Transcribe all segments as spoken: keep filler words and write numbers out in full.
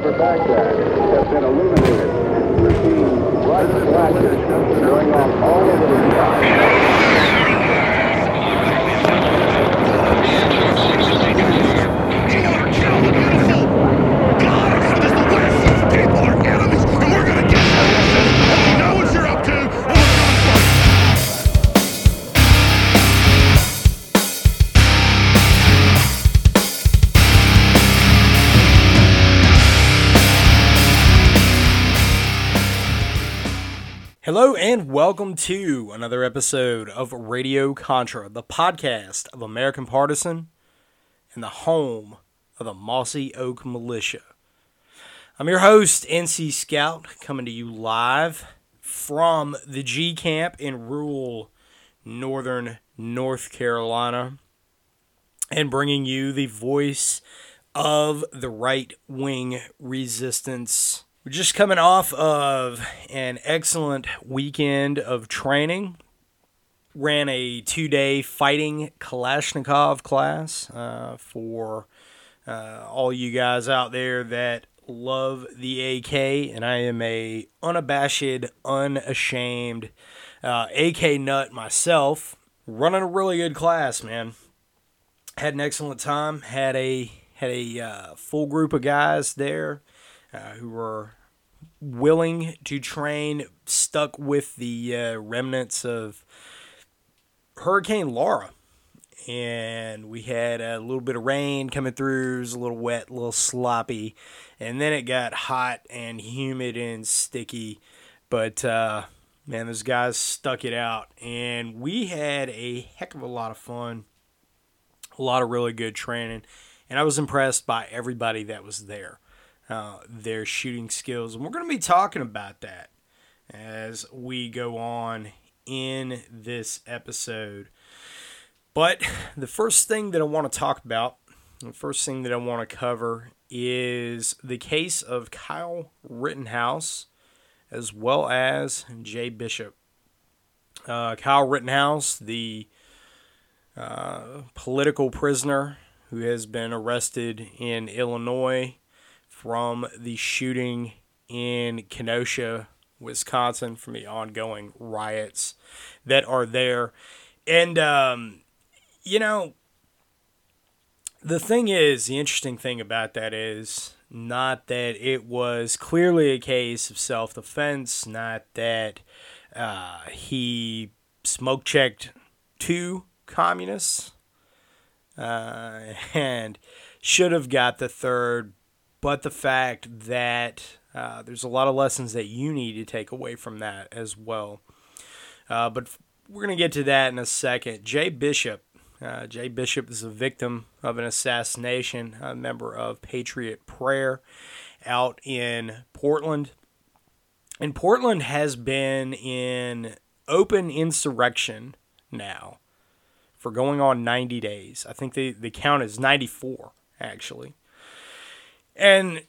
over Baghdad have been illuminated. We're seeing bright flashes going off all over the Hello and welcome to another episode of Radio Contra, the podcast of American Partisan and the home of the Mossy Oak Militia. I'm your host, N C Scout, coming to you live from the G Camp in rural northern North Carolina and bringing you the voice of the right-wing resistance. We're just coming off of an excellent weekend of training. Ran a two-day fighting Kalashnikov class uh, for uh, all you guys out there that love the A K, and I am a unabashed, unashamed uh, A K nut myself. Running a really good class, man. Had an excellent time. Had a had a uh, full group of guys there. Uh, who were willing to train, stuck with the uh, remnants of Hurricane Laura. And we had a little bit of rain coming through. It was a little wet, a little sloppy. And then it got hot and humid and sticky. But, uh, man, those guys stuck it out. And we had a heck of a lot of fun. A lot of really good training. And I was impressed by everybody that was there. Uh, their shooting skills. And we're going to be talking about that as we go on in this episode. But the first thing that I want to talk about, the first thing that I want to cover is the case of Kyle Rittenhouse as well as Jay Bishop. Uh, Kyle Rittenhouse, the uh, political prisoner who has been arrested in Illinois from the shooting in Kenosha, Wisconsin, from the ongoing riots that are there. And, um, you know, the thing is, the interesting thing about that is not that it was clearly a case of self-defense, not that uh, he smoke-checked two communists uh, and should have got the third. But the fact that uh, there's a lot of lessons that you need to take away from that as well. Uh, but we're going to get to that in a second. Jay Bishop. Uh, Jay Bishop is a victim of an assassination, a member of Patriot Prayer out in Portland. And Portland has been in open insurrection now for going on ninety days. I think the, the count is ninety-four, actually. And,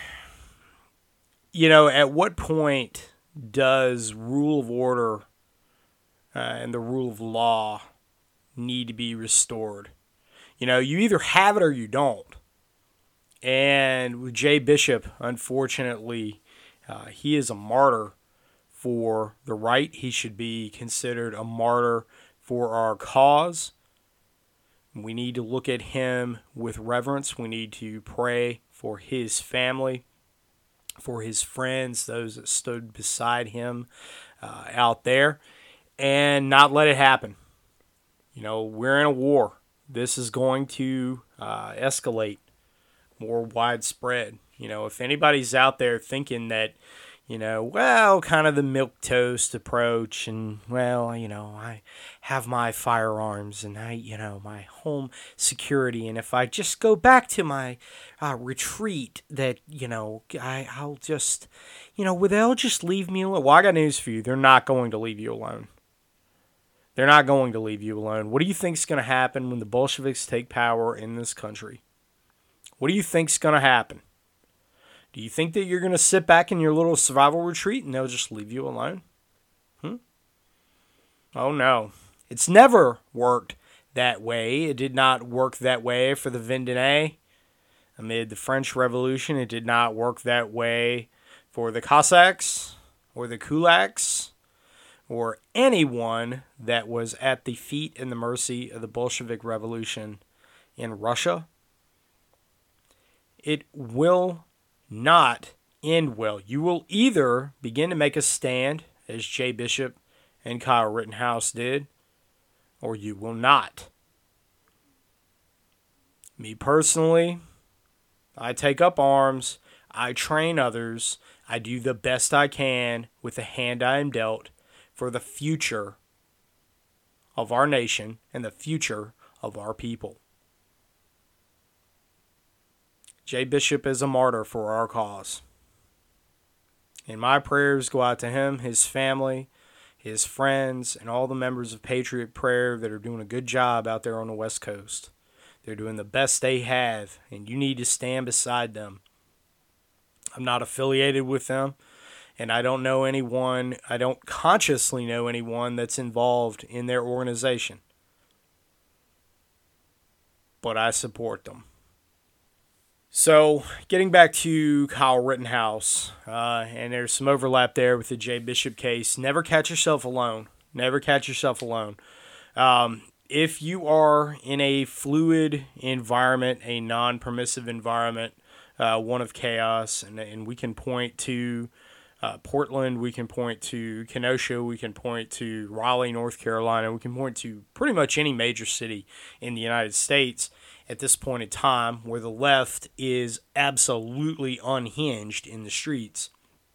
you know, at what point does rule of order uh, and the rule of law need to be restored? You know, you either have it or you don't. And with Jay Bishop, unfortunately, uh, he is a martyr for the right. He should be considered a martyr for our cause. We need to look at him with reverence. We need to pray for his family, for his friends, those that stood beside him uh, out there, and not let it happen. You know, we're in a war. This is going to uh, escalate more widespread. You know, if anybody's out there thinking that, you know, well, kind of the milquetoast approach and, well, you know, I have my firearms and I, you know, my home security. And if I just go back to my uh, retreat that, you know, I, I'll just, you know, well, they'll just leave me alone. Well, I got news for you. They're not going to leave you alone. They're not going to leave you alone. What do you think's going to happen when the Bolsheviks take power in this country? What do you think's going to happen? Do you think that you're going to sit back in your little survival retreat and they'll just leave you alone? Hmm? Oh, no. It's never worked that way. It did not work that way for the Vendée. amid the French Revolution. It did not work that way for the Cossacks or the Kulaks or anyone that was at the feet and the mercy of the Bolshevik Revolution in Russia. It will not end well. You will either begin to make a stand, as Jay Bishop and Kyle Rittenhouse did, or you will not. Me personally, I take up arms, I train others, I do the best I can with the hand I am dealt for the future of our nation and the future of our people. Jay Bishop is a martyr for our cause. And my prayers go out to him, his family, his friends, and all the members of Patriot Prayer that are doing a good job out there on the West Coast. They're doing the best they have, and you need to stand beside them. I'm not affiliated with them, and I don't know anyone, I don't consciously know anyone that's involved in their organization. But I support them. So, getting back to Kyle Rittenhouse, uh, and there's some overlap there with the Jay Bishop case. Never catch yourself alone. Never catch yourself alone. Um, if you are in a fluid environment, a non-permissive environment, uh, one of chaos, and, and we can point to uh, Portland, we can point to Kenosha, we can point to Raleigh, North Carolina, we can point to pretty much any major city in the United States at this point in time where the left is absolutely unhinged in the streets.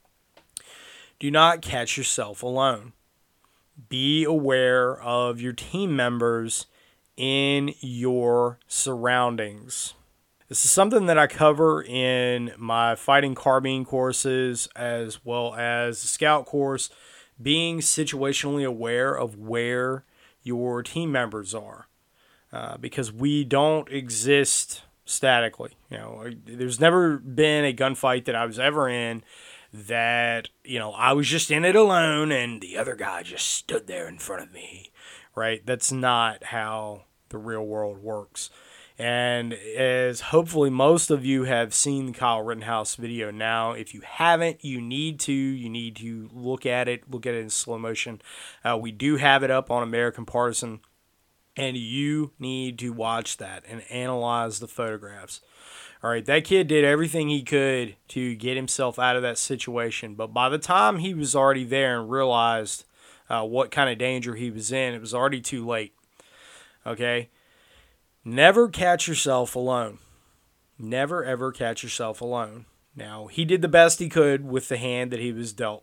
Do not catch yourself alone. Be aware of your team members in your surroundings. This is something that I cover in my fighting carbine courses as well as the scout course, being situationally aware of where your team members are. Uh, because we don't exist statically. You know, there's never been a gunfight that I was ever in that, you know, I was just in it alone and the other guy just stood there in front of me, right? That's not how the real world works. And as hopefully most of you have seen the Kyle Rittenhouse video now, if you haven't, you need to. You need to look at it, look at it in slow motion. Uh, we do have it up on American Partisan. And you need to watch that and analyze the photographs. All right, that kid did everything he could to get himself out of that situation. But by the time he was already there and realized uh, what kind of danger he was in, it was already too late. Okay? Never catch yourself alone. Never, ever catch yourself alone. Now, he did the best he could with the hand that he was dealt.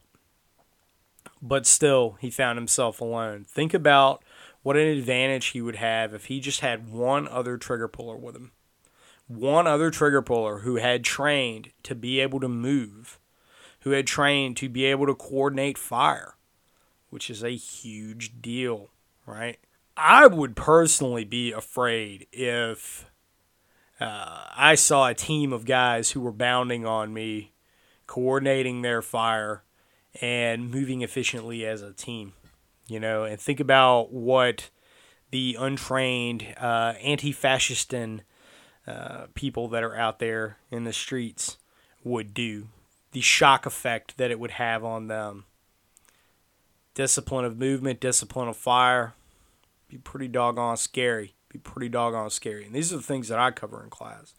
But still, he found himself alone. Think about what an advantage he would have if he just had one other trigger puller with him. One other trigger puller who had trained to be able to move, who had trained to be able to coordinate fire, which is a huge deal, right? I would personally be afraid if uh, I saw a team of guys who were bounding on me, coordinating their fire, and moving efficiently as a team. You know, and think about what the untrained uh, anti-fascistan uh, people that are out there in the streets would do. The shock effect that it would have on them. Discipline of movement, discipline of fire. Be pretty doggone scary. Be pretty doggone scary. And these are the things that I cover in class.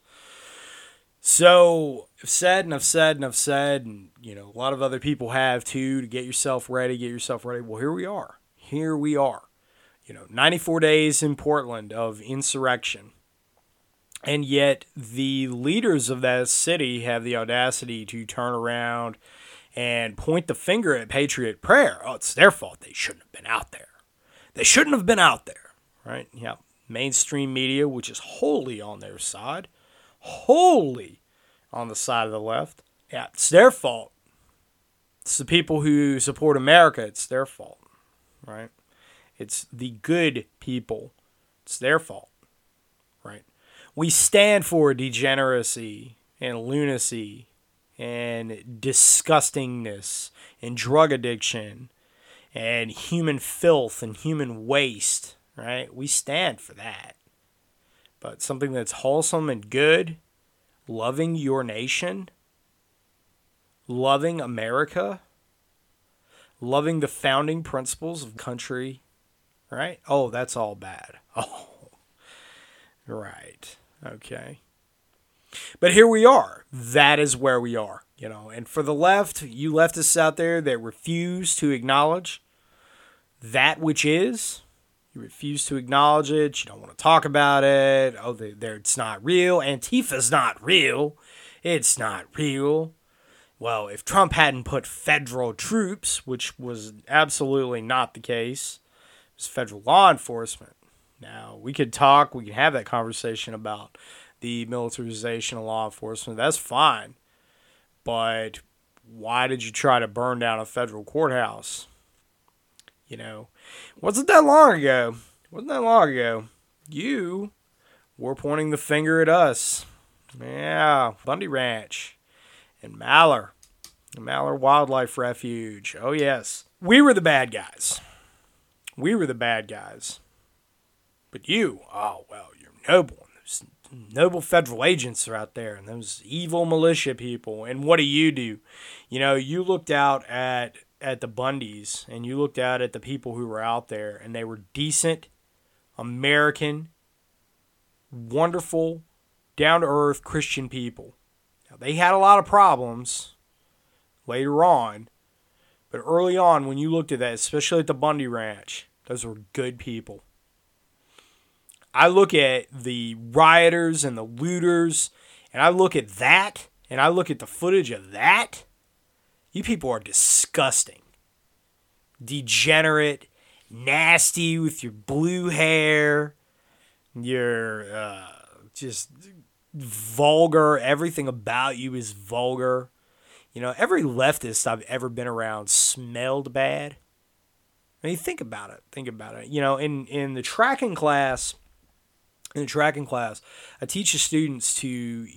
So, I've said and I've said and I've said, and, you know, a lot of other people have too, to get yourself ready, get yourself ready. Well, here we are. Here we are. You know, ninety-four days in Portland of insurrection. And yet, the leaders of that city have the audacity to turn around and point the finger at Patriot Prayer. Oh, it's their fault. They shouldn't have been out there. They shouldn't have been out there. Right? Yeah. Mainstream media, which is wholly on their side. Wholly on the side of the left. Yeah, it's their fault. It's the people who support America. It's their fault, right? It's the good people. It's their fault, right? We stand for degeneracy and lunacy and disgustingness and drug addiction and human filth and human waste, right? We stand for that. But something that's wholesome and good, loving your nation, loving America, loving the founding principles of the country, right? Oh, that's all bad. Oh, right. Okay. But here we are. That is where we are, you know. And for the left, you leftists out there that refuse to acknowledge that which is, you refuse to acknowledge it. You don't want to talk about it. Oh, they, it's not real. Antifa's not real. It's not real. Well, if Trump hadn't put federal troops, which was absolutely not the case, it was federal law enforcement. Now, we could talk, we could have that conversation about the militarization of law enforcement. That's fine. But why did you try to burn down a federal courthouse? You know, wasn't that long ago. Wasn't that long ago. You were pointing the finger at us. Yeah, Bundy Ranch and Maller. The Maller Wildlife Refuge. Oh, yes. We were the bad guys. We were the bad guys. But you, oh, well, you're noble. Those noble federal agents are out there, and those evil militia people. And what do you do? You know, you looked out at at the Bundys, and you looked out at the people who were out there, and they were decent, American, wonderful, down-to-earth Christian people. Now, they had a lot of problems later on, but early on, when you looked at that, especially at the Bundy Ranch, those were good people. I look at the rioters and the looters, and I look at that, and I look at the footage of that. You people are disgusting, degenerate, nasty with your blue hair, your uh, just vulgar. Everything about you is vulgar. You know, every leftist I've ever been around smelled bad. I mean, think about it. Think about it. You know, in, in the tracking class, in the tracking class, I teach the students to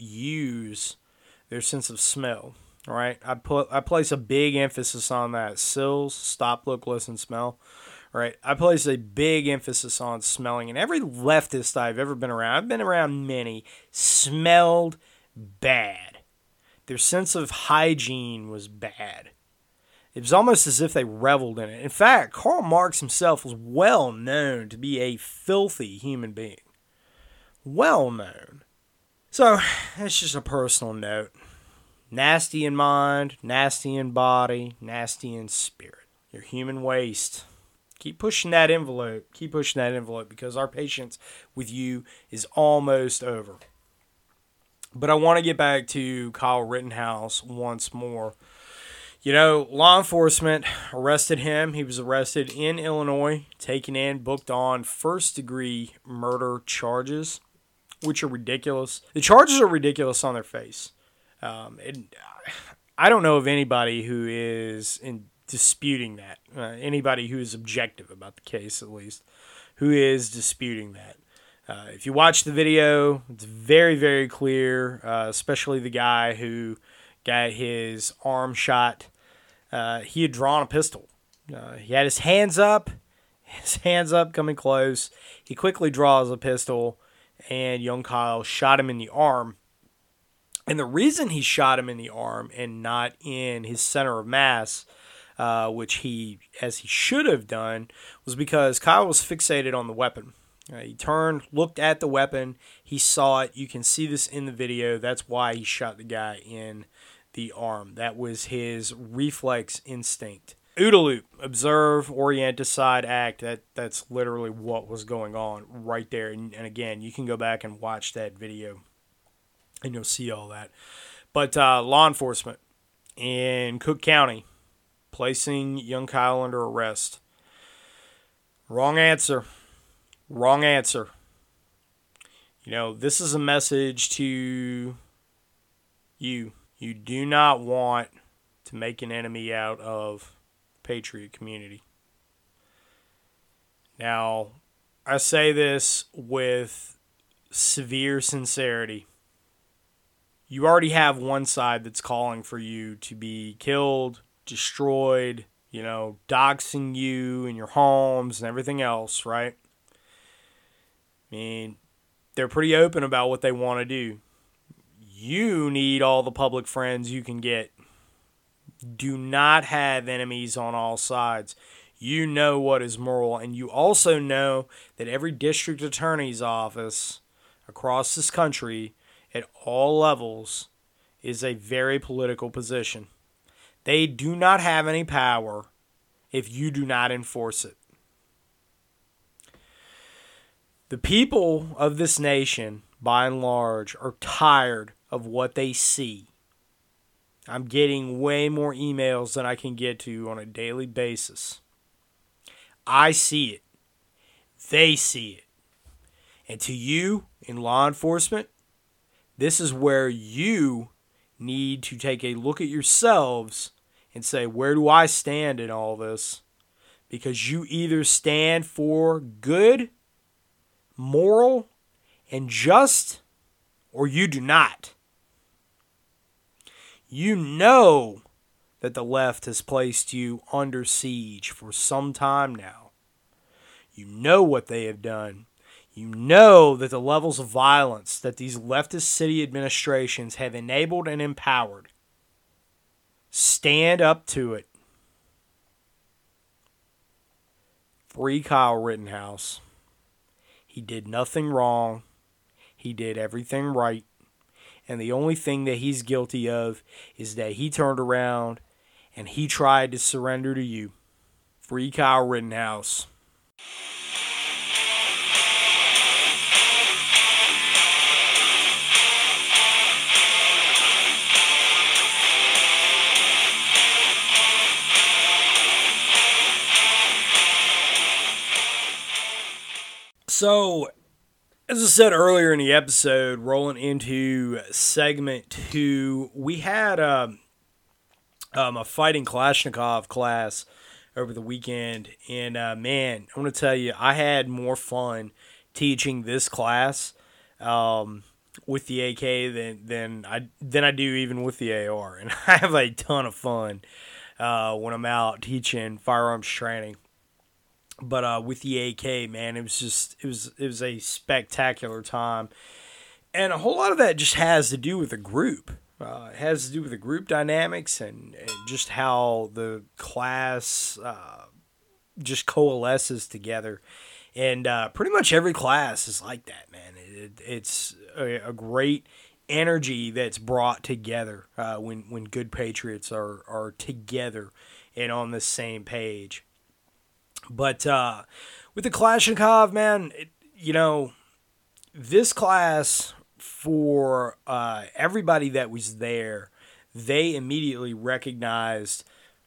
use their sense of smell. All right, I put I place a big emphasis on that. S I L S, stop, look, listen, smell. All right, I place a big emphasis on smelling. And every leftist I've ever been around, I've been around many, smelled bad. Their sense of hygiene was bad. It was almost as if they reveled in it. In fact, Karl Marx himself was well known to be a filthy human being. Well known. So, that's just a personal note. Nasty in mind, nasty in body, nasty in spirit. You're human waste. Keep pushing that envelope. Keep pushing that envelope because our patience with you is almost over. But I want to get back to Kyle Rittenhouse once more. You know, law enforcement arrested him. He was arrested in Illinois, taken in, booked on first-degree murder charges, which are ridiculous. The charges are ridiculous on their face. Um, and I don't know of anybody who is in disputing that. Uh, anybody who is objective about the case, at least, who is disputing that. Uh, if you watch the video, it's very, very clear, uh, especially the guy who got his arm shot. Uh, he had drawn a pistol. Uh, he had his hands up, his hands up, coming close. He quickly draws a pistol, and young Kyle shot him in the arm. And the reason he shot him in the arm and not in his center of mass, uh, which he, as he should have done, was because Kyle was fixated on the weapon. Uh, he turned, looked at the weapon, he saw it. You can see this in the video. That's why he shot the guy in the arm. That was his reflex instinct. OODA loop, observe, orient, decide, act. That that's literally what was going on right there. And, and again, you can go back and watch that video, and you'll see all that. But uh, law enforcement in Cook County placing young Kyle under arrest. Wrong answer. Wrong answer. You know, this is a message to you. You do not want to make an enemy out of the patriot community. Now, I say this with severe sincerity. You already have one side that's calling for you to be killed, destroyed, you know, doxing you and your homes and everything else, right? I mean, they're pretty open about what they want to do. You need all the public friends you can get. Do not have enemies on all sides. You know what is moral, and you also know that every district attorney's office across this country at all levels is a very political position. They do not have any power if you do not enforce it. The people of this nation, by and large, are tired of what they see. I'm getting way more emails than I can get to on a daily basis. I see it. They see it. And to you, in law enforcement, this is where you need to take a look at yourselves and say, where do I stand in all this? Because you either stand for good, moral, and just, or you do not. You know that the left has placed you under siege for some time now. You know what they have done. You know that the levels of violence that these leftist city administrations have enabled and empowered. Stand up to it. Free Kyle Rittenhouse. He did nothing wrong. He did everything right. And the only thing that he's guilty of is that he turned around and he tried to surrender to you. Free Kyle Rittenhouse. So, as I said earlier in the episode, rolling into segment two, we had um, um, a fighting Kalashnikov class over the weekend. And, uh, man, I'm going to tell you, I had more fun teaching this class um, with the A K than, than, I, than I do even with the A R. And I have a ton of fun uh, when I'm out teaching firearms training. But uh, with the A K, man, it was just it was it was a spectacular time, and a whole lot of that just has to do with the group. Uh, it has to do with the group dynamics and, and just how the class uh, just coalesces together. And uh, pretty much every class is like that, man. It, it's a, a great energy that's brought together uh, when when good patriots are are together and on the same page. But uh, with the Kalashnikov, man, it, you know, this class, for uh, everybody that was there, they immediately recognized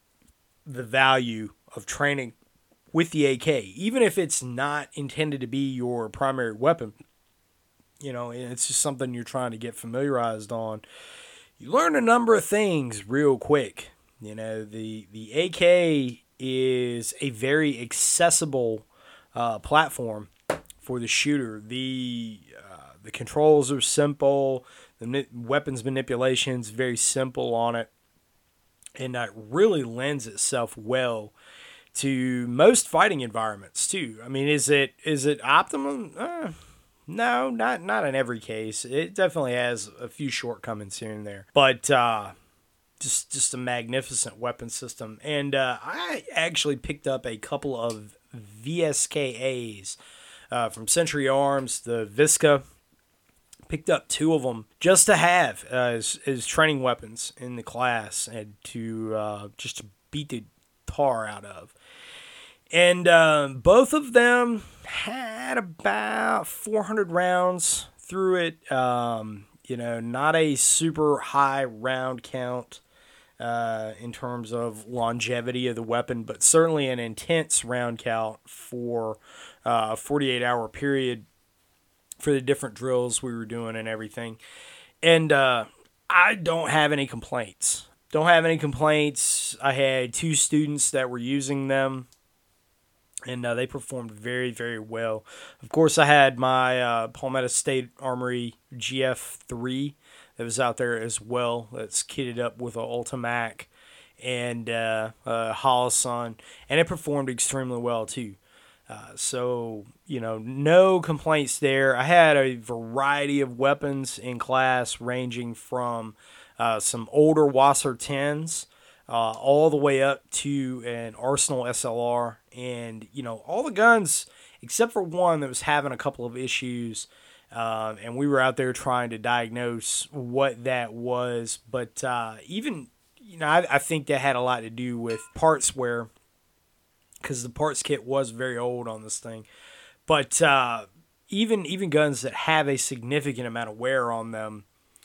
the value of training with the A K, even if it's not intended to be your primary weapon. You know, it's just something you're trying to get familiarized on. You learn a number of things real quick. You know, the, the A K is a very accessible uh, platform for the shooter. The uh, the controls are simple. The ni- weapons manipulation's very simple on it, and that really lends itself well to most fighting environments too. I mean, is it is it optimum? Uh, no, not not in every case. It definitely has a few shortcomings here and there, but. Uh, Just, just a magnificent weapon system. And uh, I actually picked up a couple of V S K As uh, from Century Arms, the Visca. Picked up two of them just to have uh, as, as training weapons in the class and to uh, just to beat the tar out of. And uh, both of them had about four hundred rounds through it. Um, you know, not a super high round count. Uh, in terms of longevity of the weapon, but certainly an intense round count for uh, a forty-eight hour period for the different drills we were doing and everything. And uh, I don't have any complaints. Don't have any complaints. I had two students that were using them, and uh, they performed very, very well. Of course, I had my uh, Palmetto State Armory G F three that was out there as well. That's kitted up with an Ultimac and uh, uh, Holosun, and it performed extremely well too. Uh, so, you know, no complaints there. I had a variety of weapons in class ranging from uh, some older Wasser tens uh, all the way up to an Arsenal S L R. And, you know, all the guns, except for one that was having a couple of issues, uh, and we were out there trying to diagnose what that was. But uh, even, you know, I, I think that had a lot to do with parts wear, because the parts kit was very old on this thing. But uh, even even guns that have a significant amount of wear on them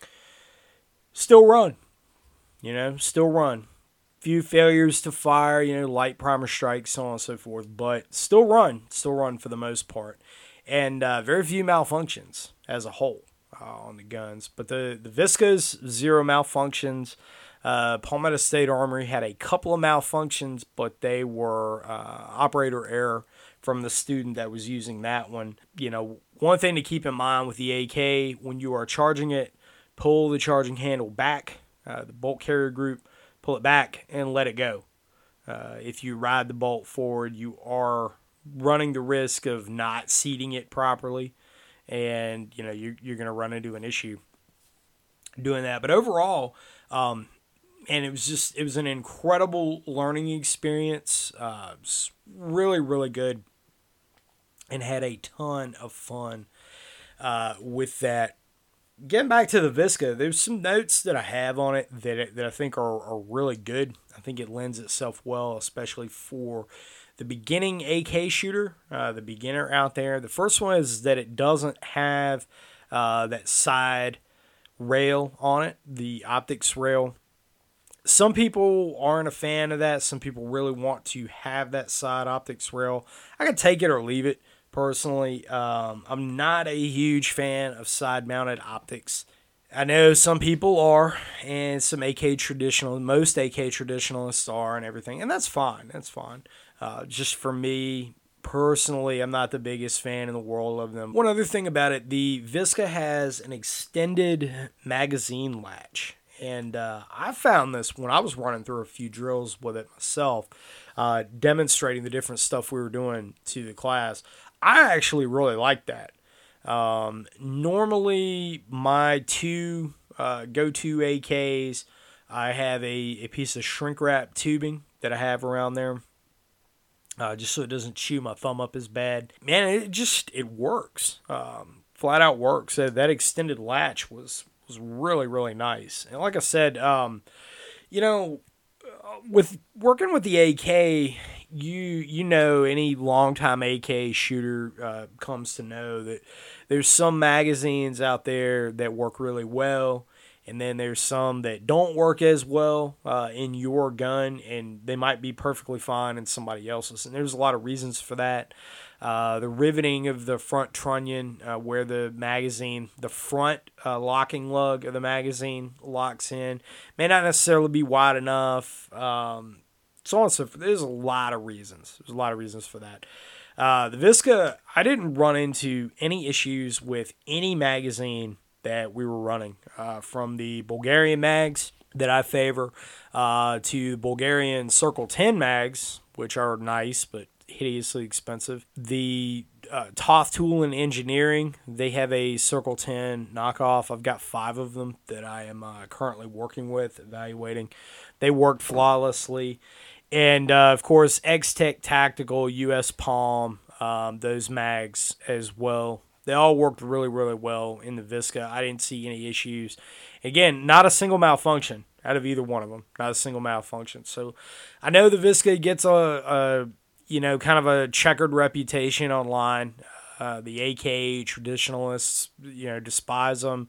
still run. You know, still run. Few failures to fire, you know, light primer strikes, so on and so forth. But still run. Still run for the most part. And uh, very few malfunctions as a whole uh, on the guns. But the, the Viscas, zero malfunctions. Uh, Palmetto State Armory had a couple of malfunctions, but they were uh, operator error from the student that was using that one. You know, one thing to keep in mind with the A K, when you are charging it, pull the charging handle back, uh, the bolt carrier group, pull it back and let it go. Uh, if you ride the bolt forward, you are running the risk of not seating it properly, and you know you're, you're going to run into an issue doing that. But overall, um, and it was just, it was an incredible learning experience. Uh, it was really, really good, and had a ton of fun uh, with that. Getting back to the Visca, there's some notes that I have on it that that I think are, are really good. I think it lends itself well, especially for the beginning A K shooter, uh, the beginner out there. The first one is that it doesn't have uh, that side rail on it, the optics rail. Some people aren't a fan of that. Some people really want to have that side optics rail. I can take it or leave it, personally. Um, I'm not a huge fan of side-mounted optics. I know some people are, and some A K traditional, most A K traditionalists are and everything, and that's fine. That's fine. Uh, just for me, personally, I'm not the biggest fan in the world of them. One other thing about it, the Visca has an extended magazine latch. And uh, I found this when I was running through a few drills with it myself, uh, demonstrating the different stuff we were doing to the class. I actually really like that. Um, normally, my two uh, go-to A Ks, I have a, a piece of shrink wrap tubing that I have around there, uh, just so it doesn't chew my thumb up as bad. Man, it just, it works. Um, flat out works. So that extended latch was... was really, really nice. And like I said, um, you know, with working with the A K, you you know, any longtime A K shooter uh, comes to know that there's some magazines out there that work really well, and then there's some that don't work as well uh, in your gun, and they might be perfectly fine in somebody else's. And there's a lot of reasons for that. Uh, the riveting of the front trunnion, uh, where the magazine, the front uh, locking lug of the magazine locks in, may not necessarily be wide enough. Um, so on and so forth. There's a lot of reasons. There's a lot of reasons for that. Uh, the Visca, I didn't run into any issues with any magazine that we were running, uh, from the Bulgarian mags that I favor uh, to the Bulgarian Circle ten mags, which are nice, but hideously expensive. The uh, Toth Tool and Engineering, they have a Circle ten knockoff. I've got five of them that I am uh, currently working with, evaluating. They work flawlessly. And, uh, of course, X-Tech Tactical, U S Palm, um, those mags as well. They all worked really, really well in the Visca. I didn't see any issues. Again, not a single malfunction out of either one of them. Not a single malfunction. So I know the Visca gets a... a you know, kind of a checkered reputation online. Uh, the A K traditionalists, you know, despise them.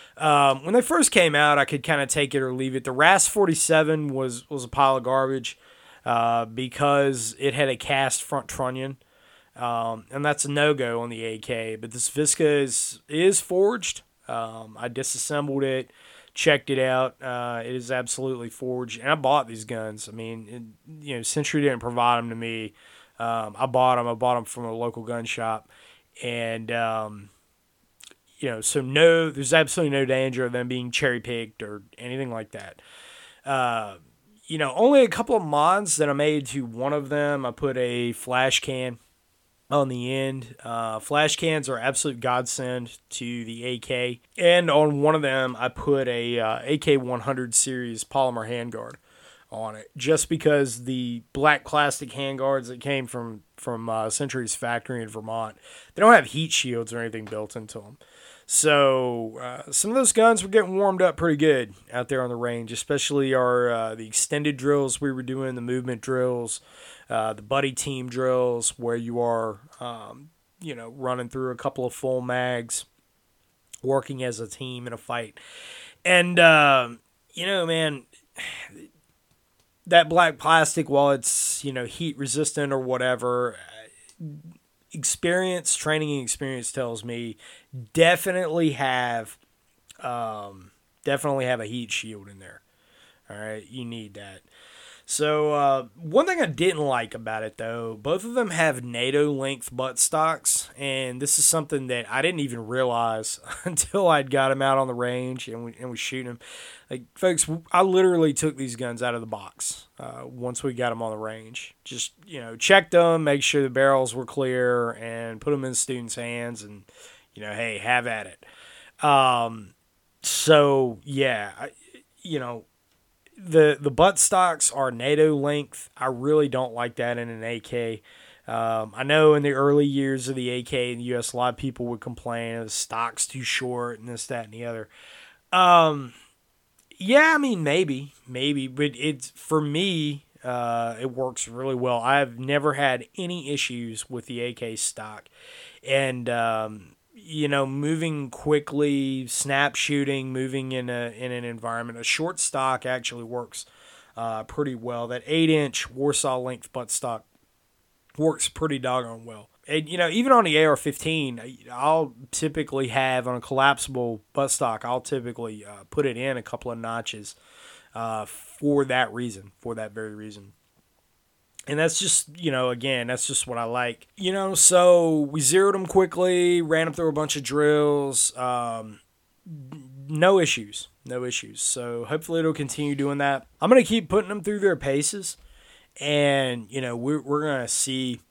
Um, when they first came out, I could kind of take it or leave it. The R A S forty-seven was, was a pile of garbage uh, because it had a cast front trunnion. Um, and that's a no-go on the A K. But this Visca is, is forged. Um, I disassembled it. Checked it out. Uh, it is absolutely forged, and I bought these guns. I mean, it, you know, Century didn't provide them to me. Um, I bought them. I bought them from a local gun shop, and um, you know, so no, there's absolutely no danger of them being cherry picked or anything like that. Uh, you know, only a couple of mods that I made to one of them. I put a flash can on the end. Uh, flash cans are absolute godsend to the A K. And on one of them, I put a uh, A K one hundred series polymer handguard on it, just because the black plastic handguards that came from from uh, Century's factory in Vermont, they don't have heat shields or anything built into them. So uh, some of those guns were getting warmed up pretty good out there on the range, especially our uh, the extended drills we were doing, the movement drills, uh, the buddy team drills, where you are, um, you know, running through a couple of full mags, working as a team in a fight. And, uh, you know, man, that black plastic, while it's, you know, heat resistant or whatever, experience, training experience tells me definitely have, um, definitely have a heat shield in there. All right, you need that. So uh, one thing I didn't like about it, though, both of them have NATO length buttstocks, and this is something that I didn't even realize until I'd got them out on the range and we and we shooting them. Like, folks, I literally took these guns out of the box uh, once we got them on the range. Just, you know, checked them, make sure the barrels were clear, and put them in the students' hands, and, you know, hey, have at it. Um, so, yeah, I, you know, The the buttstocks are NATO length. I really don't like that in an A K. Um, I know in the early years of the A K in the U S, a lot of people would complain the stock's too short and this, that, and the other. Um, yeah, I mean, maybe, maybe, but it's for me, uh, it works really well. I've never had any issues with the A K stock, and um, you know, moving quickly, snap shooting, moving in a in an environment. A short stock actually works uh, pretty well. That eight inch Warsaw length buttstock works pretty doggone well. And, you know, even on the A R fifteen, I'll typically have on a collapsible buttstock, I'll typically uh, put it in a couple of notches uh, for that reason, for that very reason. And that's just, you know, again, that's just what I like. You know, so we zeroed them quickly, ran them through a bunch of drills. Um, no issues. No issues. So hopefully it'll continue doing that. I'm going to keep putting them through their paces. And, you know, we're, we're going to see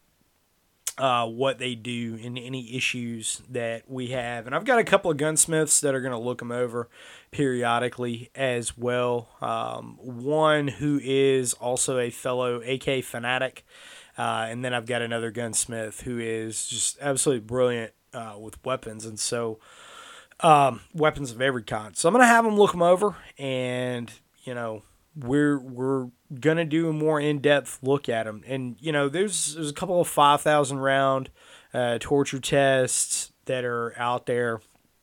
uh, what they do in any issues that we have. And I've got a couple of gunsmiths that are going to look them over periodically as well. Um, one who is also a fellow A K fanatic. Uh, and then I've got another gunsmith who is just absolutely brilliant uh, with weapons. And so um, weapons of every kind. So I'm going to have them look them over, and, you know, we're we're gonna do a more in-depth look at them. And, you know, there's there's a couple of five thousand round uh, torture tests that are out there.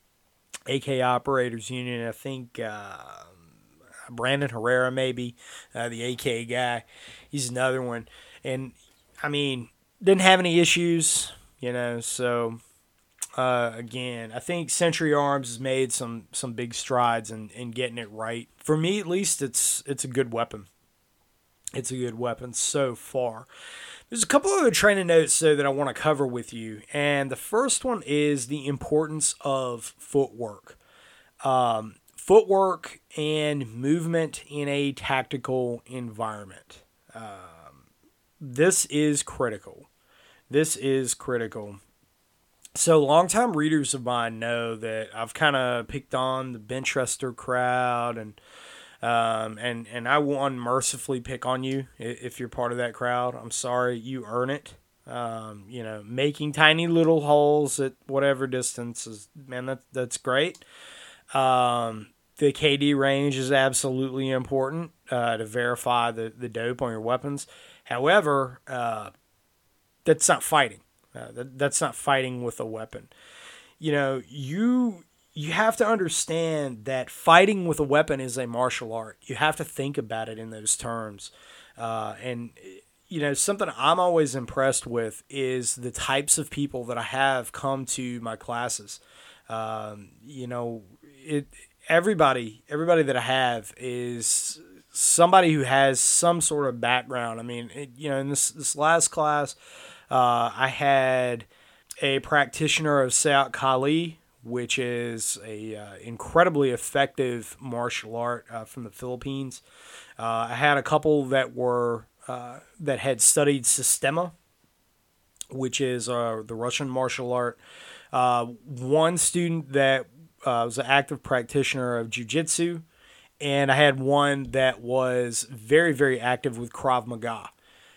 A K Operators Union, I think uh, Brandon Herrera, maybe uh, the A K guy, he's another one. And I mean, didn't have any issues, you know. So uh, again, I think Century Arms has made some some big strides in, in getting it right. For me, at least, it's it's a good weapon. It's a good weapon so far. There's a couple other training notes, though, that I want to cover with you. And the first one is the importance of footwork. Um, footwork and movement in a tactical environment. Um, this is critical. This is critical. So longtime readers of mine know that I've kind of picked on the Benchester crowd, and Um, and, and I will unmercifully pick on you if you're part of that crowd. I'm sorry, you earn it. Um, you know, making tiny little holes at whatever distance is, man, that, that's great. Um, the K D range is absolutely important uh, to verify the, the dope on your weapons. However, uh, that's not fighting. Uh, that, that's not fighting with a weapon. You know, you... You have to understand that fighting with a weapon is a martial art. You have to think about it in those terms. Uh, and, you know, something I'm always impressed with is the types of people that I have come to my classes. Um, you know, it everybody, everybody that I have is somebody who has some sort of background. I mean, it, you know, in this, this last class, uh, I had a practitioner of Sayat Kali, which is a uh, incredibly effective martial art uh, from the Philippines. Uh, I had a couple that were uh, that had studied Sistema, which is uh, the Russian martial art. Uh, one student that uh, was an active practitioner of jiu-jitsu, and I had one that was very, very active with Krav Maga.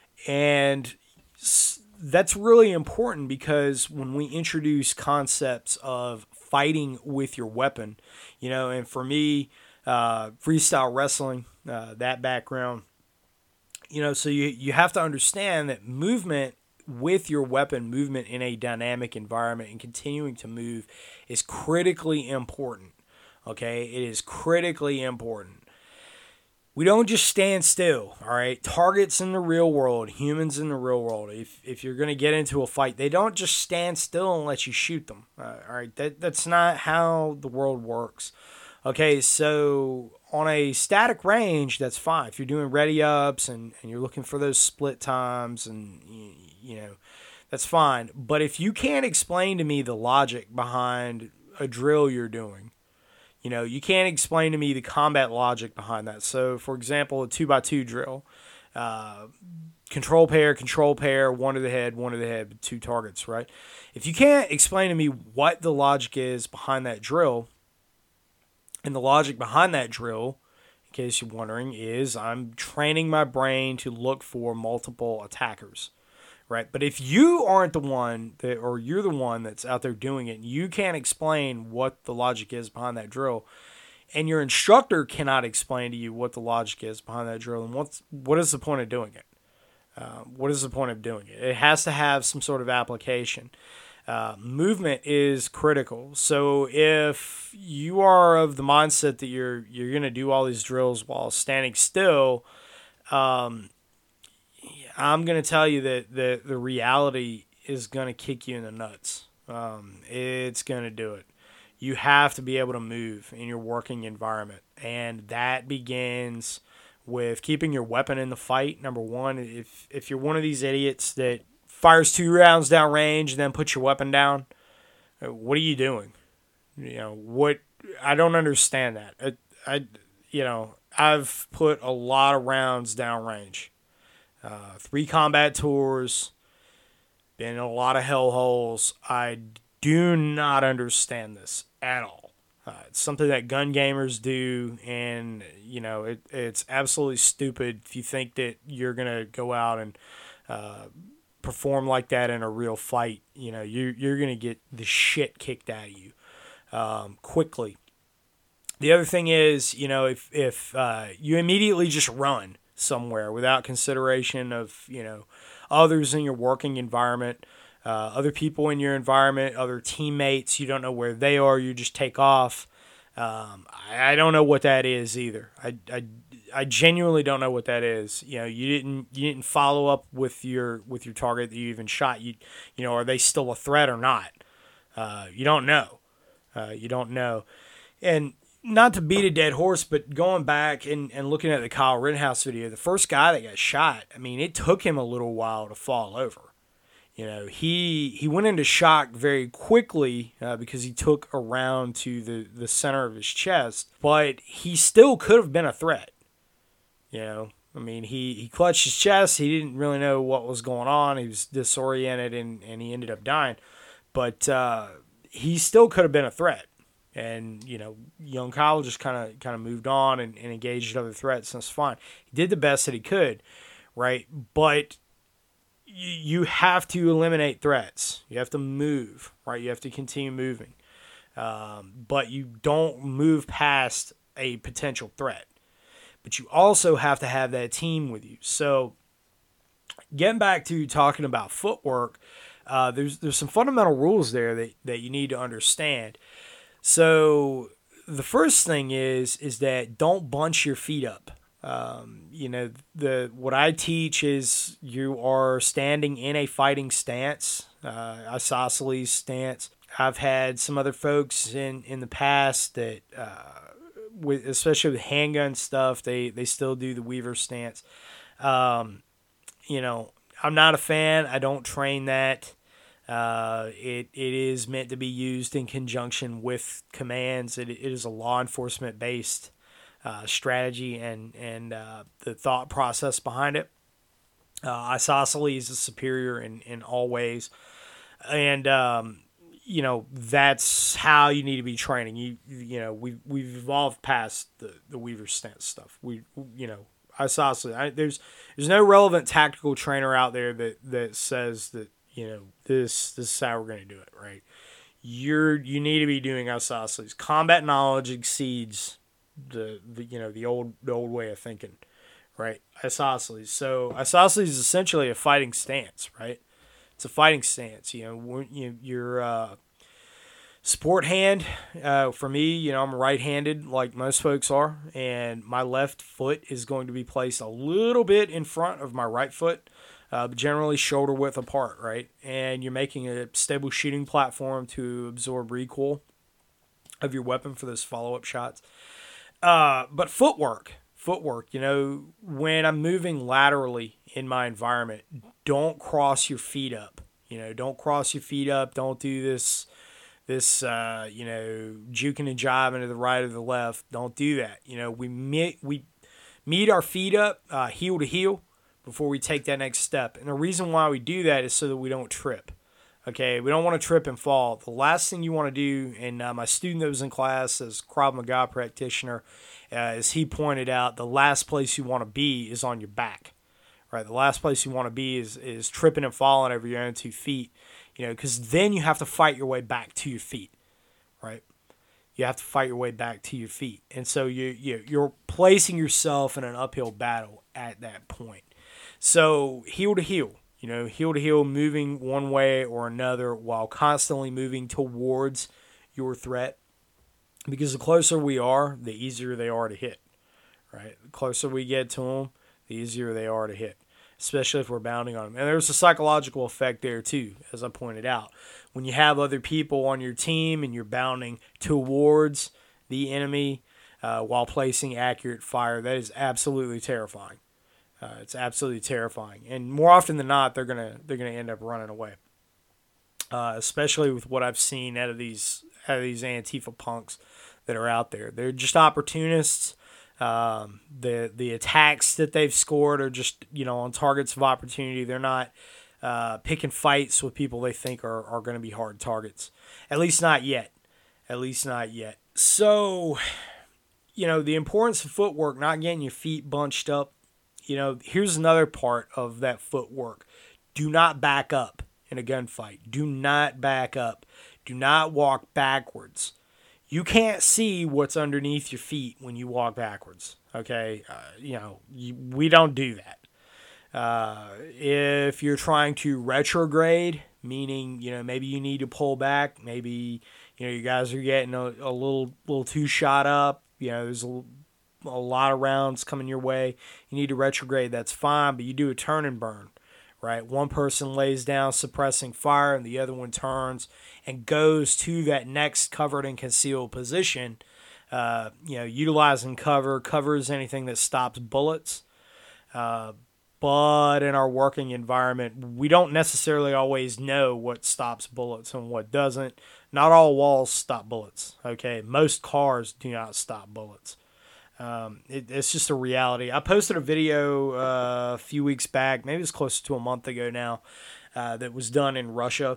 And that's really important because when we introduce concepts of fighting with your weapon, you know, and for me, uh, freestyle wrestling, uh, that background, you know, so you, you have to understand that movement with your weapon, movement in a dynamic environment and continuing to move is critically important. Okay, it is critically important. We don't just stand still, all right? Targets in the real world, humans in the real world, if if you're going to get into a fight, they don't just stand still and let you shoot them, uh, all right? That That's not how the world works. Okay, so on a static range, that's fine. If you're doing ready ups and, and you're looking for those split times and, you, you know, that's fine. But if you can't explain to me the logic behind a drill you're doing, you know, you can't explain to me the combat logic behind that. So, for example, a two by two drill, uh, control pair, control pair, one to the head, one to the head, two targets, right? If you can't explain to me what the logic is behind that drill, and the logic behind that drill, in case you're wondering, is I'm training my brain to look for multiple attackers. Right, but if you aren't the one that, or you're the one that's out there doing it, and you can't explain what the logic is behind that drill, and your instructor cannot explain to you what the logic is behind that drill, and what's what is the point of doing it? Uh, what is the point of doing it? It has to have some sort of application. Uh, movement is critical. So if you are of the mindset that you're you're going to do all these drills while standing still, um, I'm going to tell you that the, the reality is going to kick you in the nuts. Um, it's going to do it. You have to be able to move in your working environment. And that begins with keeping your weapon in the fight. Number one, if, if you're one of these idiots that fires two rounds down range and then puts your weapon down, what are you doing? You know, what, I don't understand that. I, I you know, I've put a lot of rounds down range. Uh, three combat tours, been in a lot of hellholes. I do not understand this at all. Uh, it's something that gun gamers do, and you know it, it's absolutely stupid if you think that you're gonna go out and uh, perform like that in a real fight. You know you you're gonna get the shit kicked out of you um, quickly. The other thing is, you know, if if uh, you immediately just run somewhere without consideration of, you know, others in your working environment, uh, other people in your environment, other teammates, you don't know where they are, you just take off. Um, I, I don't know what that is either. I, I, I genuinely don't know what that is. You know, you didn't you didn't follow up with your with your target that you even shot. You you know, are they still a threat or not? Uh, you don't know. Uh, you don't know. And not to beat a dead horse, but going back and, and looking at the Kyle Rittenhouse video, the first guy that got shot, I mean, it took him a little while to fall over. You know, he he went into shock very quickly uh, because he took a round to the, the center of his chest, but he still could have been a threat. You know, I mean, he, he clutched his chest. He didn't really know what was going on. He was disoriented, and, and he ended up dying. But uh, he still could have been a threat. And, you know, young Kyle just kind of kind of moved on and, and engaged other threats, and that's fine. He did the best that he could, right? But you, you have to eliminate threats. You have to move, right? You have to continue moving. Um, but you don't move past a potential threat. But you also have to have that team with you. So getting back to talking about footwork, uh, there's there's some fundamental rules there that, that you need to understand. So the first thing is is that don't bunch your feet up. Um, you know, the what I teach is you are standing in a fighting stance, uh, isosceles stance. I've had some other folks in, in the past that, uh, with especially with handgun stuff, they, they still do the Weaver stance. Um, you know, I'm not a fan. I don't train that. Uh, it it is meant to be used in conjunction with commands. It, it is a law enforcement based uh, strategy and and uh, the thought process behind it. Uh, Isosceles is superior in, in all ways. And, um, you know, that's how you need to be training. You you know, we, we've evolved past the, the Weaver stance stuff. We, you know, Isosceles, I, there's there's no relevant tactical trainer out there that, that says that, you know, this this is how we're going to do it, right? You're, you need to be doing isosceles. Combat knowledge exceeds the, the you know, the old the old way of thinking. Right, isosceles. So isosceles is essentially a fighting stance, right? It's a fighting stance. You know, you your uh, sport hand. Uh, for me, you know, I'm right-handed, like most folks are, and my left foot is going to be placed a little bit in front of my right foot, uh, but generally shoulder width apart, right? And you're making a stable shooting platform to absorb recoil of your weapon for those follow-up shots. Uh, but footwork. Footwork, you know, when I'm moving laterally in my environment, don't cross your feet up. You know, don't cross your feet up. Don't do this, this, uh, you know, juking and jiving to the right or the left. Don't do that. You know, we meet, we meet our feet up, uh, heel to heel, before we take that next step. And the reason why we do that is so that we don't trip. Okay, we don't want to trip and fall. The last thing you want to do, and uh, my student that was in class as Krav Maga practitioner, uh, as he pointed out, the last place you want to be is on your back, right? The last place you want to be is is tripping and falling over your own two feet, you know, because then you have to fight your way back to your feet, right? You have to fight your way back to your feet, and so you you you're placing yourself in an uphill battle at that point. So heel to heel. You know, heel to heel, moving one way or another while constantly moving towards your threat. Because the closer we are, the easier they are to hit, right? The closer we get to them, the easier they are to hit, especially if we're bounding on them. And there's a psychological effect there too, as I pointed out. When you have other people on your team and you're bounding towards the enemy uh, while placing accurate fire, that is absolutely terrifying. Uh, it's absolutely terrifying, and more often than not, they're gonna they're gonna end up running away. Uh, especially with what I've seen out of these out of these Antifa punks that are out there. They're just opportunists. Um, the the attacks that they've scored are just, you know, on targets of opportunity. They're not uh, picking fights with people they think are are going to be hard targets. At least not yet. At least not yet. So, you know, the importance of footwork, not getting your feet bunched up. You know, here's another part of that footwork. Do not back up in a gunfight. Do not back up. Do not walk backwards. You can't see what's underneath your feet when you walk backwards. Okay? Uh, you know, you, we don't do that. Uh, if you're trying to retrograde, meaning, you know, maybe you need to pull back. Maybe, you know, you guys are getting a, a little, little too shot up. You know, there's a little, a lot of rounds coming your way. You need to retrograde. That's fine, but you do a turn and burn, right? One person lays down suppressing fire, and the other one turns and goes to that next covered and concealed position. Uh, you know, utilizing cover. Cover is anything that stops bullets. Uh, but in our working environment, we don't necessarily always know what stops bullets and what doesn't. Not all walls stop bullets. Okay, most cars do not stop bullets. Um, it, it's just a reality. I posted a video uh, a few weeks back, maybe it's close to a month ago now, uh, that was done in Russia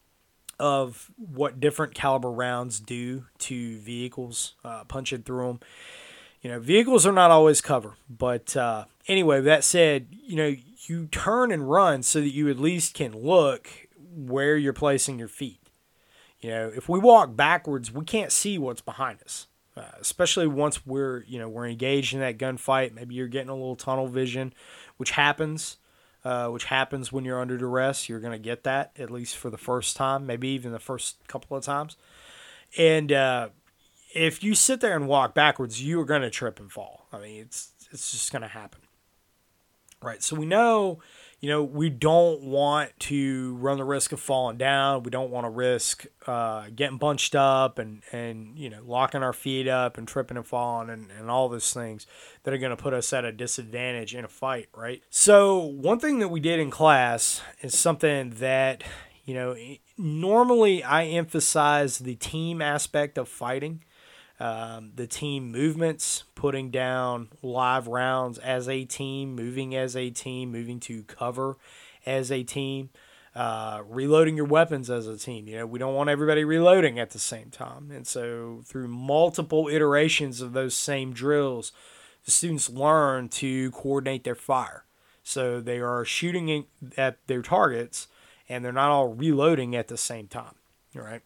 of what different caliber rounds do to vehicles, uh, punching through them. You know, vehicles are not always cover. But uh, anyway, that said, you know, you turn and run so that you at least can look where you're placing your feet. You know, if we walk backwards, we can't see what's behind us. Uh, especially once we're, you know, we're engaged in that gunfight. Maybe you're getting a little tunnel vision, which happens, uh, which happens when you're under duress. You're going to get that, at least for the first time, maybe even the first couple of times. And uh, if you sit there and walk backwards, you are going to trip and fall. I mean, it's it's just going to happen. Right, so we know, you know, we don't want to run the risk of falling down. We don't want to risk uh, getting bunched up and, and, you know, locking our feet up and tripping and falling and, and all those things that are going to put us at a disadvantage in a fight, right? So one thing that we did in class is something that, you know, normally I emphasize the team aspect of fighting. Um, the team movements, putting down live rounds as a team, moving as a team, moving to cover as a team, uh, reloading your weapons as a team. You know, we don't want everybody reloading at the same time. And so through multiple iterations of those same drills, the students learn to coordinate their fire. So they are shooting at their targets, and they're not all reloading at the same time. All right.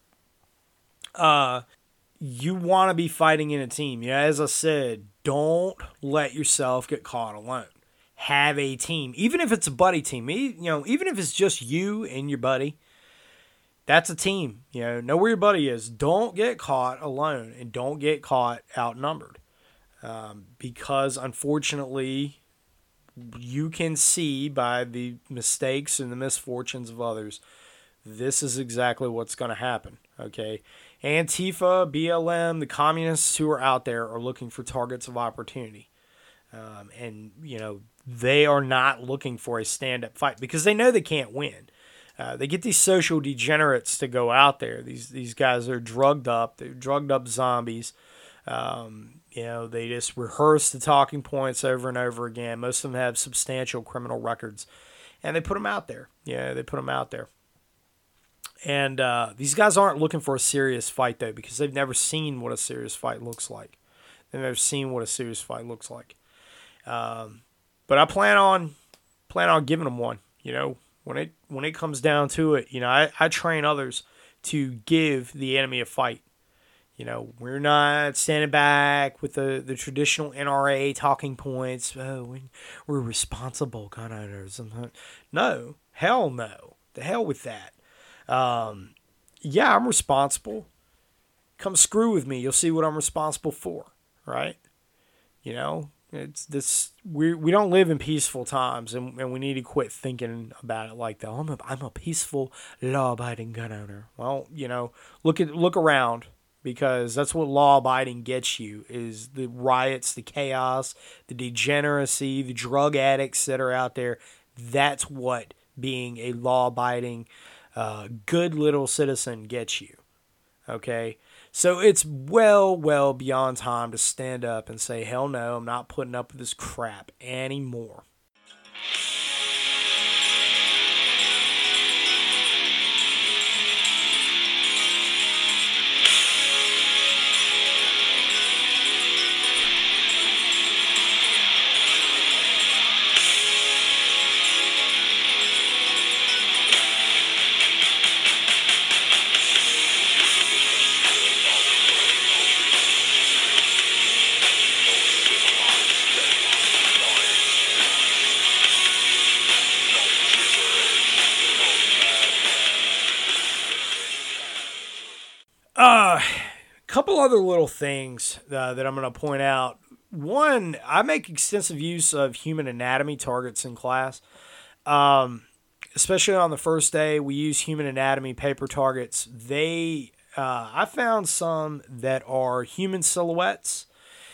Uh, you want to be fighting in a team. Yeah, as I said, don't let yourself get caught alone. Have a team, even if it's a buddy team. You know, even if it's just you and your buddy, that's a team. You know, know where your buddy is. Don't get caught alone, and don't get caught outnumbered, um, because unfortunately, you can see by the mistakes and the misfortunes of others, this is exactly what's going to happen. Okay. Antifa, B L M, the communists who are out there are looking for targets of opportunity. Um, and, you know, they are not looking for a stand-up fight because they know they can't win. Uh, they get these social degenerates to go out there. These these guys are drugged up. They're drugged up zombies. Um, you know, they just rehearse the talking points over and over again. Most of them have substantial criminal records. And they put them out there. Yeah, they put them out there. And uh, these guys aren't looking for a serious fight, though, because they've never seen what a serious fight looks like. They've never seen what a serious fight looks like. Um, but I plan on plan on giving them one. You know, when it when it comes down to it, you know, I, I train others to give the enemy a fight. You know, we're not standing back with the, the traditional N R A talking points. Oh, we, we're responsible gun owners. No, hell no. The hell with that. Um, yeah, I'm responsible. Come screw with me. You'll see what I'm responsible for, right? You know, it's this. We we don't live in peaceful times, and, and we need to quit thinking about it like that. I'm a, I'm a peaceful, law-abiding gun owner. Well, you know, look at look around, because that's what law-abiding gets you: is the riots, the chaos, the degeneracy, the drug addicts that are out there. That's what being a law-abiding, Uh, good little citizen gets you. Okay? So it's well, well beyond time to stand up and say, hell no, I'm not putting up with this crap anymore. Uh, couple other little things uh, that I'm going to point out. One, I make extensive use of human anatomy targets in class. Um, especially on the first day, we use human anatomy paper targets. They, uh, I found some that are human silhouettes,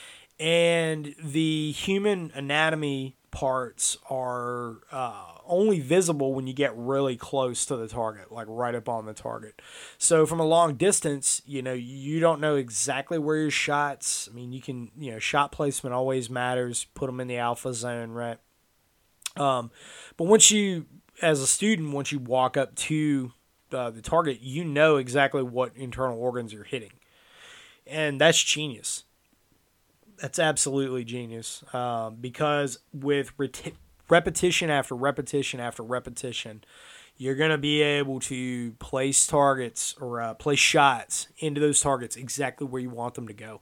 and the human anatomy parts are uh, only visible when you get really close to the target, like right up on the target. So from a long distance, you know, you don't know exactly where your shots. I mean, you can, you know, shot placement always matters. Put them in the alpha zone, right? Um, but once you, as a student, once you walk up to uh, the target, you know exactly what internal organs you're hitting, and that's genius. That's absolutely genius, um, because with ret- repetition after repetition after repetition, you're going to be able to place targets or uh, place shots into those targets exactly where you want them to go.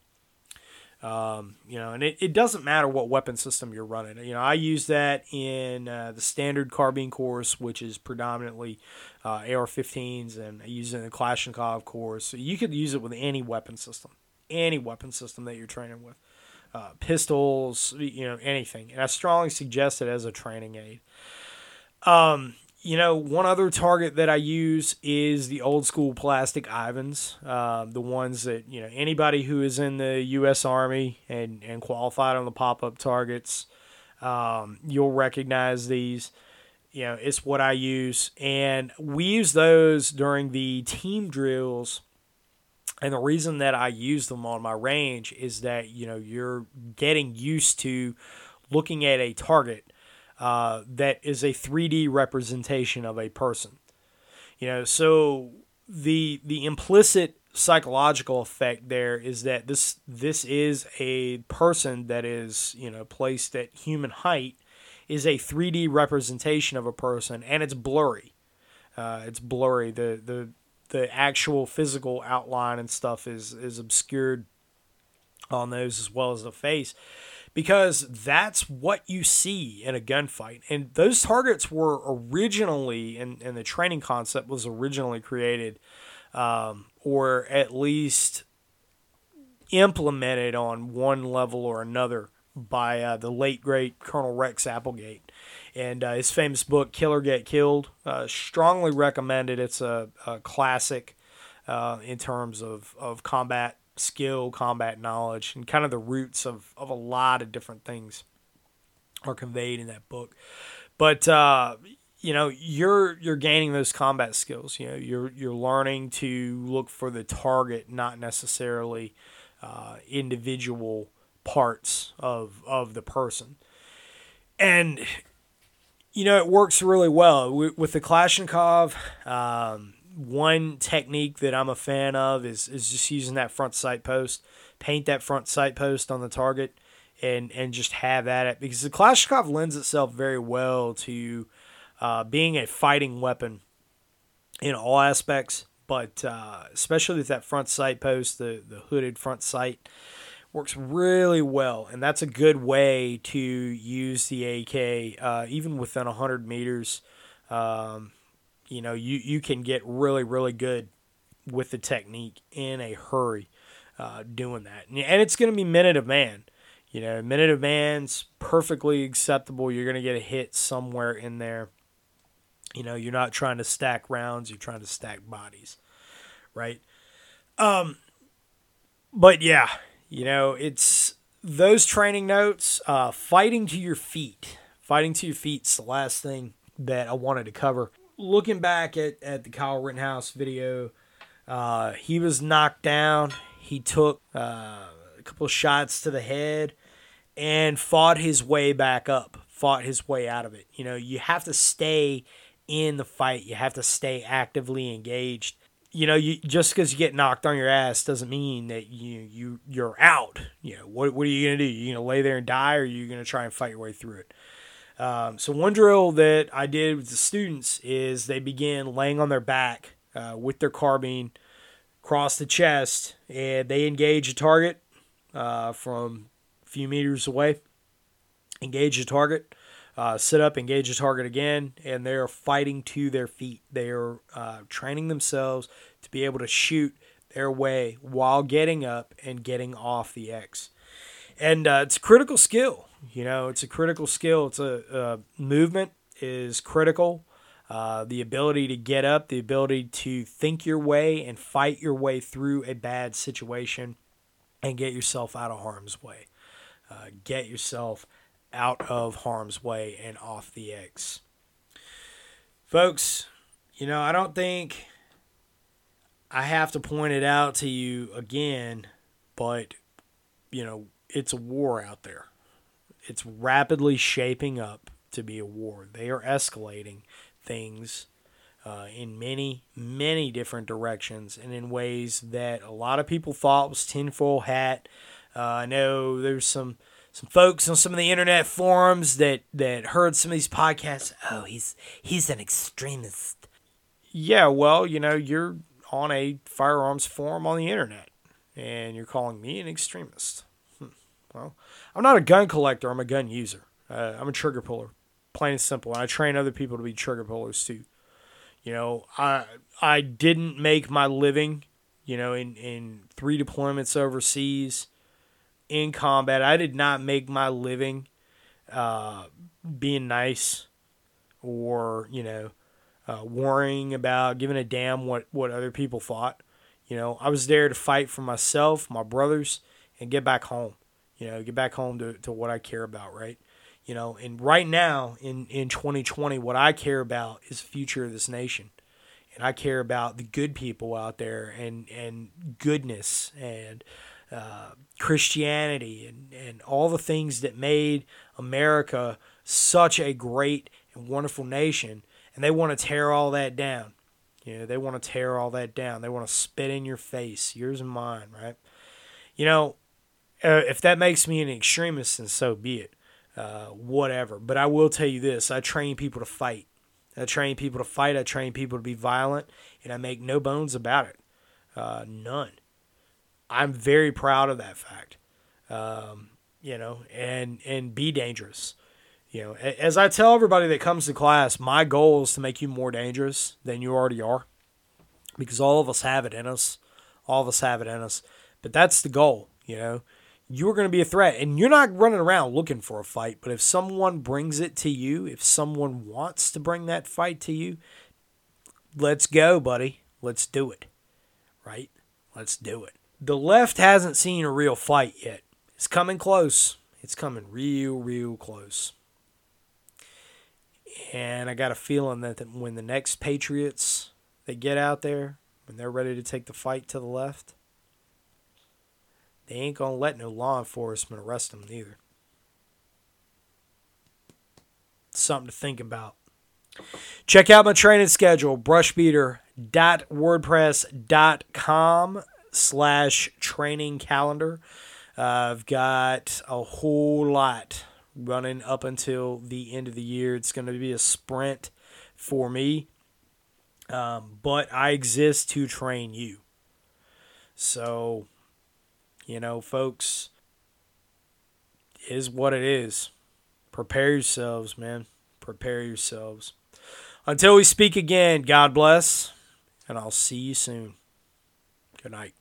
Um, you know, and it, it doesn't matter what weapon system you're running. You know, I use that in uh, the standard carbine course, which is predominantly uh, A R fifteens, and I use it in the Kalashnikov course. So you could use it with any weapon system, any weapon system that you're training with. Uh, pistols, you know, anything. And I strongly suggest it as a training aid. Um, you know, one other target that I use is the old school plastic Ivans, uh, the ones that, you know, anybody who is in the U S Army and, and qualified on the pop-up targets, um, you'll recognize these. You know, it's what I use. And we use those during the team drills And the reason that I use them on my range is that, you know, you're getting used to looking at a target uh, that is a three D representation of a person. You know, so the the implicit psychological effect there is that this this is a person that is, you know, placed at human height, is a three D representation of a person, and it's blurry. Uh, it's blurry. The the the actual physical outline and stuff is is obscured on those, as well as the face, because that's what you see in a gunfight. And those targets were originally, and, and the training concept was originally created, um, or at least implemented on one level or another by uh, the late, great Colonel Rex Applegate. And uh, his famous book, Kill or Get Killed, uh, strongly recommended. It's a, a classic uh, in terms of, of combat skill, combat knowledge, and kind of the roots of, of a lot of different things are conveyed in that book. But uh, you know, you're you're gaining those combat skills. You know, you're you're learning to look for the target, not necessarily uh, individual parts of of the person. And you know, it works really well with the Kalashnikov. Um, one technique that I'm a fan of is is just using that front sight post, paint that front sight post on the target, and and just have at it, because the Kalashnikov lends itself very well to uh, being a fighting weapon in all aspects, but uh, especially with that front sight post, the the hooded front sight works really well, and that's a good way to use the A K, uh, even within one hundred meters. Um, you know, you, you can get really, really good with the technique in a hurry uh, doing that. And it's going to be minute of man. You know, minute of man's perfectly acceptable. You're going to get a hit somewhere in there. You know, you're not trying to stack rounds. You're trying to stack bodies, right? Um, but, yeah. You know, it's those training notes, uh, fighting to your feet. Fighting to your feet's the last thing that I wanted to cover. Looking back at, at the Kyle Rittenhouse video, uh, he was knocked down. He took uh, a couple of shots to the head and fought his way back up, fought his way out of it. You know, you have to stay in the fight. You have to stay actively engaged. You know, you just because you get knocked on your ass doesn't mean that you you you're out. You know, what what are you gonna do? You gonna lay there and die, or are you gonna try and fight your way through it? Um, so one drill that I did with the students is they begin laying on their back uh, with their carbine across the chest, and they engage a target uh, from a few meters away. Engage the target. Uh, sit up, engage the target again, and they are fighting to their feet. They are uh, training themselves to be able to shoot their way while getting up and getting off the X. And uh, it's a critical skill. You know, it's a critical skill. It's a uh, movement is critical. Uh, the ability to get up, the ability to think your way and fight your way through a bad situation and get yourself out of harm's way. Uh, get yourself out of harm's way and off the X. Folks, you know, I don't think I have to point it out to you again, but, you know, it's a war out there. It's rapidly shaping up to be a war. They are escalating things uh, in many, many different directions and in ways that a lot of people thought was tinfoil hat. Uh, I know there's some Some folks on some of the internet forums that, that heard some of these podcasts. Oh, he's he's an extremist. Yeah, well, you know, you're on a firearms forum on the internet, and you're calling me an extremist. Hmm. Well, I'm not a gun collector. I'm a gun user. Uh, I'm a trigger puller, plain and simple. And I train other people to be trigger pullers too. You know, I I didn't make my living, you know, in, in three deployments overseas. In combat, I did not make my living uh, being nice or, you know, uh, worrying about giving a damn what, what other people thought. You know, I was there to fight for myself, my brothers, and get back home. You know, get back home to, to what I care about, right? You know, and right now in, in twenty twenty, what I care about is the future of this nation. and I care about the good people out there and, and goodness and uh, Christianity and, and all the things that made America such a great and wonderful nation. And they want to tear all that down. You know, they want to tear all that down. They want to spit in your face, yours and mine, right? You know, uh, if that makes me an extremist, then so be it. Uh, whatever. But I will tell you this. I train people to fight. I train people to fight. I train people to be violent. And I make no bones about it. Uh, none. I'm very proud of that fact. Um, you know, and, and be dangerous. You know, as I tell everybody that comes to class, my goal is to make you more dangerous than you already are. Because all of us have it in us. All of us have it in us. But that's the goal, you know. You're going to be a threat. And you're not running around looking for a fight. But if someone brings it to you, if someone wants to bring that fight to you, let's go, buddy. Let's do it. Right? Let's do it. The left hasn't seen a real fight yet. It's coming close. It's coming real, real close. And I got a feeling that when the next Patriots they get out there, when they're ready to take the fight to the left, they ain't going to let no law enforcement arrest them neither. Something to think about. Check out my training schedule, brushbeater.wordpress.com slash training calendar. Uh, I've got a whole lot running up until the end of the year. It's going to be a sprint for me. Um, but I exist to train you. So, you know, folks, it is what it is. Prepare yourselves, man. Prepare yourselves. Until we speak again, God bless, and I'll see you soon. Good night.